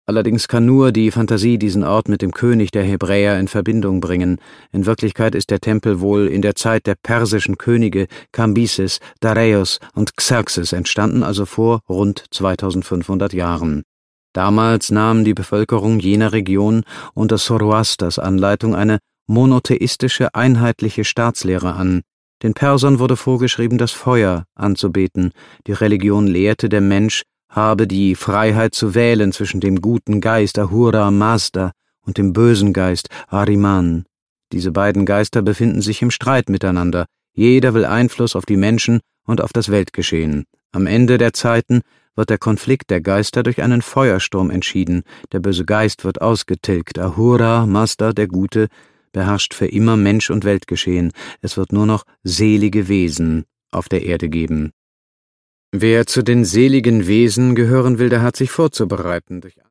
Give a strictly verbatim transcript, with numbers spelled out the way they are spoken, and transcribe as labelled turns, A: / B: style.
A: Allerdings kann nur die Fantasie diesen Ort mit dem König der Hebräer in Verbindung bringen. In Wirklichkeit ist der Tempel wohl in der Zeit der persischen Könige Kambises, Dareios und Xerxes entstanden, also vor rund zweitausendfünfhundert Jahren. Damals nahm die Bevölkerung jener Region unter Zoroasters Anleitung eine monotheistische, einheitliche Staatslehre an. Den Persern wurde vorgeschrieben, das Feuer anzubeten. Die Religion lehrte, der Mensch habe die Freiheit zu wählen zwischen dem guten Geist Ahura Mazda und dem bösen Geist Ahriman. Diese beiden Geister befinden sich im Streit miteinander. Jeder will Einfluss auf die Menschen und auf das Weltgeschehen. Am Ende der Zeiten wird der Konflikt der Geister durch einen Feuersturm entschieden. Der böse Geist wird ausgetilgt. Ahura Mazda, der Gute, beherrscht für immer Mensch und Weltgeschehen. Es wird nur noch selige Wesen auf der Erde geben. Wer zu den seligen Wesen gehören will, der hat sich vorzubereiten. Durch